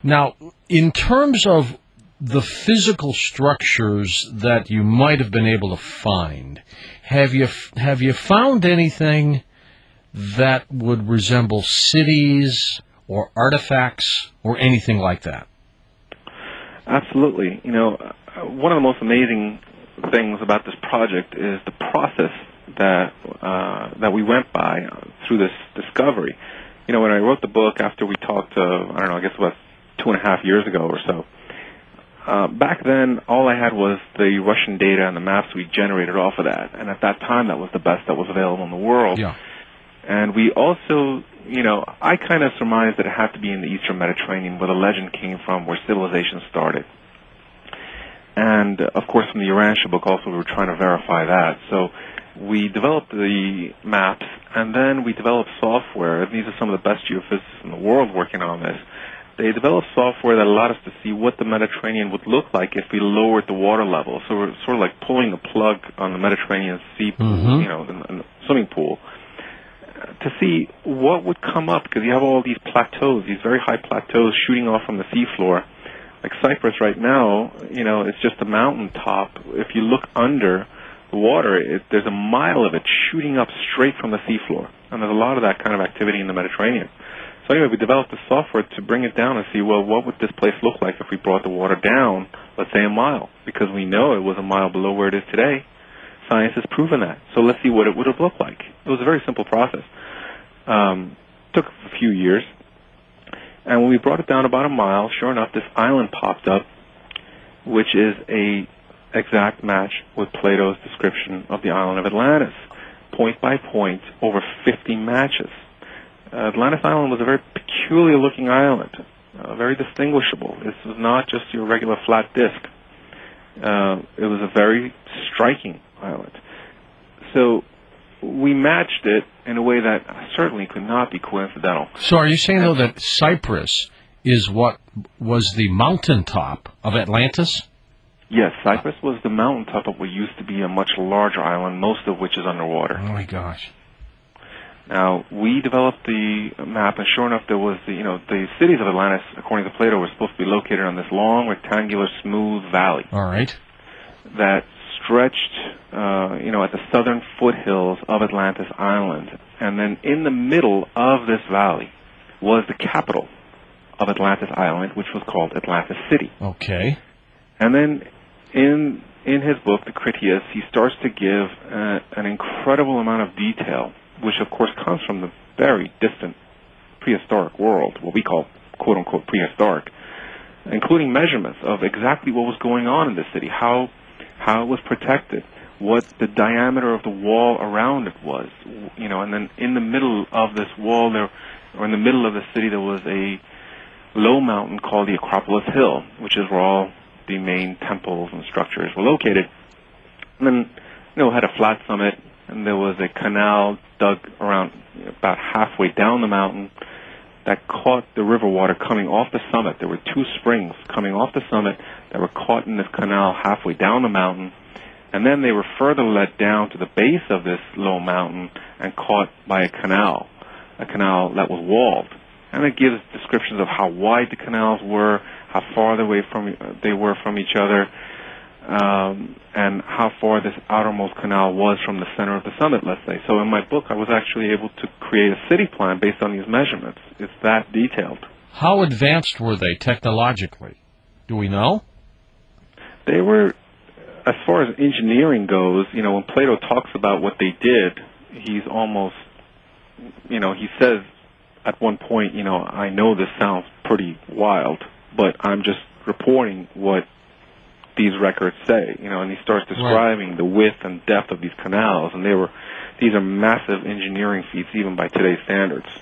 Now, in terms of the physical structures that you might have been able to find, have you found anything that would resemble cities or artifacts or anything like that? Absolutely. One of the most amazing things about this project is the process that we went by through this discovery. When I wrote the book after we talked, I guess about 2.5 years ago or so, back then all I had was the Russian data and the maps we generated off of that. And at that time, that was the best that was available in the world. Yeah. And we also, I kind of surmised that it had to be in the Eastern Mediterranean, where the legend came from, where civilization started. And, of course, from the Urantia book also, we were trying to verify that. So we developed the maps, and then we developed software. And these are some of the best geophysicists in the world working on this. They developed software that allowed us to see what the Mediterranean would look like if we lowered the water level. So we're sort of like pulling the plug on the Mediterranean Sea pool, in the swimming pool, to see what would come up, because you have all these plateaus, these very high plateaus shooting off from the seafloor. Like Cyprus right now, it's just a mountain top. If you look under the water, there's a mile of it shooting up straight from the seafloor. And there's a lot of that kind of activity in the Mediterranean. So anyway, we developed the software to bring it down and see, well, what would this place look like if we brought the water down, let's say a mile? Because we know it was a mile below where it is today. Science has proven that. So let's see what it would have looked like. It was a very simple process. Took a few years. And when we brought it down about a mile, sure enough, this island popped up, which is a exact match with Plato's description of the island of Atlantis. Point by point, over 50 matches. Atlantis Island was a very peculiar-looking island, very distinguishable. This was not just your regular flat disk. It was a very striking island. So we matched it in a way that certainly could not be coincidental. So are you saying, though, that Cyprus is what was the mountaintop of Atlantis? Yes, Cyprus was the mountaintop of what used to be a much larger island, most of which is underwater. Oh, my gosh. Now, we developed the map, and sure enough, there was the cities of Atlantis, according to Plato, were supposed to be located on this long, rectangular, smooth valley. All right. That stretched, at the southern foothills of Atlantis Island. And then in the middle of this valley was the capital of Atlantis Island, which was called Atlantis City. Okay. And then in his book, The Critias, he starts to give an incredible amount of detail, which of course comes from the very distant prehistoric world, what we call quote-unquote prehistoric, including measurements of exactly what was going on in the city, how it was protected, what the diameter of the wall around it was, and then in the middle of this wall or in the middle of the city, there was a low mountain called the Acropolis Hill, which is where all the main temples and structures were located. And then, it had a flat summit, and there was a canal dug around about halfway down the mountain that caught the river water coming off the summit. There were two springs coming off the summit that were caught in this canal halfway down the mountain, and then they were further let down to the base of this low mountain and caught by a canal that was walled. And it gives descriptions of how wide the canals were, how far away they were from each other, and how far this outermost canal was from the center of the summit, let's say. So in my book, I was actually able to create a city plan based on these measurements. It's that detailed. How advanced were they technologically? Do we know? They were, as far as engineering goes, when Plato talks about what they did, he's almost, he says at one point, I know this sounds pretty wild, but I'm just reporting what these records say, and he starts describing the width and depth of these canals, and these are massive engineering feats even by today's standards.